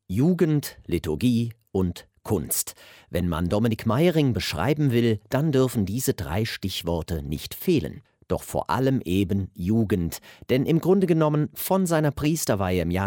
Jugend, Liturgie und Kunst. Wenn man Dominik Meyering beschreiben will, dann dürfen diese 3 Stichworte nicht fehlen. Doch vor allem eben Jugend. Denn im Grunde genommen von seiner Priesterweihe im Jahr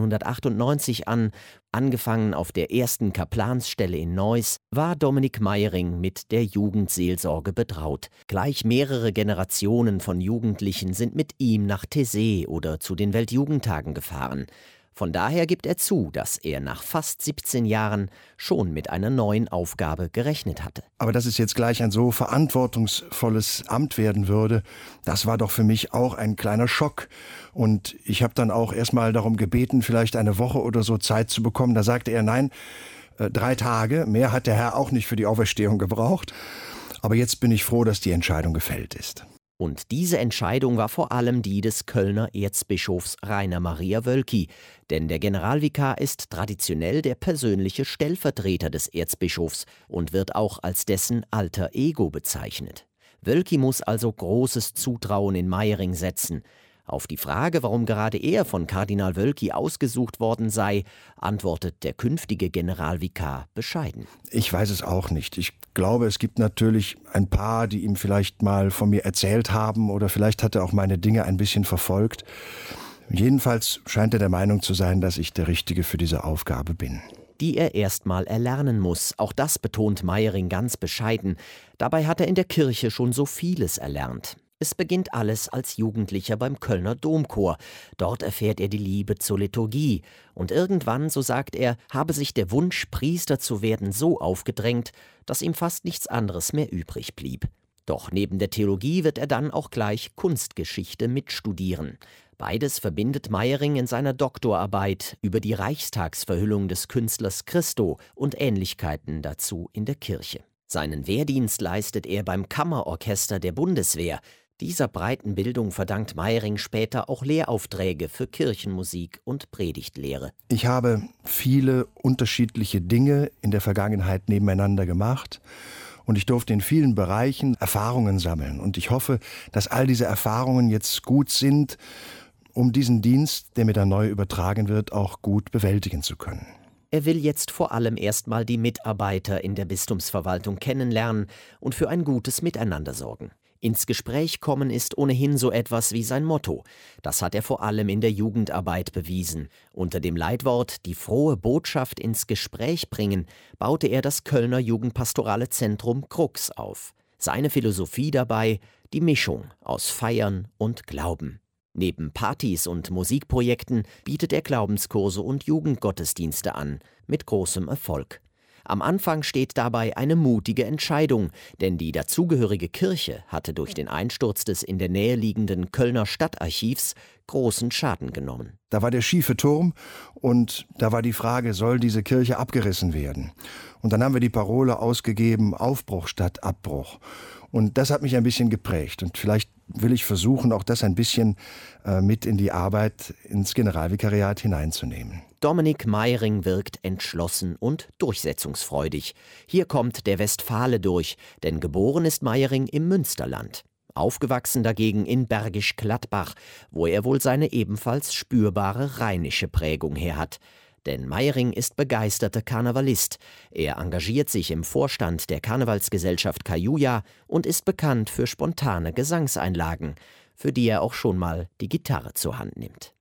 1998 an, angefangen auf der ersten Kaplansstelle in Neuss, war Dominik Meyering mit der Jugendseelsorge betraut. Gleich mehrere Generationen von Jugendlichen sind mit ihm nach Taizé oder zu den Weltjugendtagen gefahren. Von daher gibt er zu, dass er nach fast 17 Jahren schon mit einer neuen Aufgabe gerechnet hatte. Aber dass es jetzt gleich ein so verantwortungsvolles Amt werden würde, das war doch für mich auch ein kleiner Schock. Und ich habe dann auch erstmal darum gebeten, vielleicht eine Woche oder so Zeit zu bekommen. Da sagte er, nein, 3 Tage, mehr hat der Herr auch nicht für die Auferstehung gebraucht. Aber jetzt bin ich froh, dass die Entscheidung gefällt ist. Und diese Entscheidung war vor allem die des Kölner Erzbischofs Rainer Maria Wölki. Denn der Generalvikar ist traditionell der persönliche Stellvertreter des Erzbischofs und wird auch als dessen alter Ego bezeichnet. Wölki muss also großes Zutrauen in Meyering setzen. Auf die Frage, warum gerade er von Kardinal Wölki ausgesucht worden sei, antwortet der künftige Generalvikar bescheiden. Ich weiß es auch nicht. Ich glaube, es gibt natürlich ein paar, die ihm vielleicht mal von mir erzählt haben oder vielleicht hat er auch meine Dinge ein bisschen verfolgt. Jedenfalls scheint er der Meinung zu sein, dass ich der Richtige für diese Aufgabe bin. Die er erstmal erlernen muss. Auch das betont Meyering ganz bescheiden. Dabei hat er in der Kirche schon so vieles erlernt. Es beginnt alles als Jugendlicher beim Kölner Domchor. Dort erfährt er die Liebe zur Liturgie. Und irgendwann, so sagt er, habe sich der Wunsch, Priester zu werden, so aufgedrängt, dass ihm fast nichts anderes mehr übrig blieb. Doch neben der Theologie wird er dann auch gleich Kunstgeschichte mitstudieren. Beides verbindet Meyering in seiner Doktorarbeit über die Reichstagsverhüllung des Künstlers Christo und Ähnlichkeiten dazu in der Kirche. Seinen Wehrdienst leistet er beim Kammerorchester der Bundeswehr. Dieser breiten Bildung verdankt Meyering später auch Lehraufträge für Kirchenmusik und Predigtlehre. Ich habe viele unterschiedliche Dinge in der Vergangenheit nebeneinander gemacht und ich durfte in vielen Bereichen Erfahrungen sammeln. Und ich hoffe, dass all diese Erfahrungen jetzt gut sind, um diesen Dienst, der mir dann neu übertragen wird, auch gut bewältigen zu können. Er will jetzt vor allem erstmal die Mitarbeiter in der Bistumsverwaltung kennenlernen und für ein gutes Miteinander sorgen. Ins Gespräch kommen ist ohnehin so etwas wie sein Motto. Das hat er vor allem in der Jugendarbeit bewiesen. Unter dem Leitwort »Die frohe Botschaft ins Gespräch bringen« baute er das Kölner Jugendpastorale Zentrum Krux auf. Seine Philosophie dabei: die Mischung aus Feiern und Glauben. Neben Partys und Musikprojekten bietet er Glaubenskurse und Jugendgottesdienste an, mit großem Erfolg. Am Anfang steht dabei eine mutige Entscheidung, denn die dazugehörige Kirche hatte durch den Einsturz des in der Nähe liegenden Kölner Stadtarchivs großen Schaden genommen. Da war der schiefe Turm und da war die Frage, soll diese Kirche abgerissen werden? Und dann haben wir die Parole ausgegeben, Aufbruch statt Abbruch. Und das hat mich ein bisschen geprägt und vielleicht will ich versuchen, auch das ein bisschen mit in die Arbeit ins Generalvikariat hineinzunehmen. Dominik Meyering wirkt entschlossen und durchsetzungsfreudig. Hier kommt der Westfale durch, denn geboren ist Meyering im Münsterland. Aufgewachsen dagegen in Bergisch Gladbach, wo er wohl seine ebenfalls spürbare rheinische Prägung her hat. Denn Meyering ist begeisterter Karnevalist. Er engagiert sich im Vorstand der Karnevalsgesellschaft Kajuja und ist bekannt für spontane Gesangseinlagen, für die er auch schon mal die Gitarre zur Hand nimmt.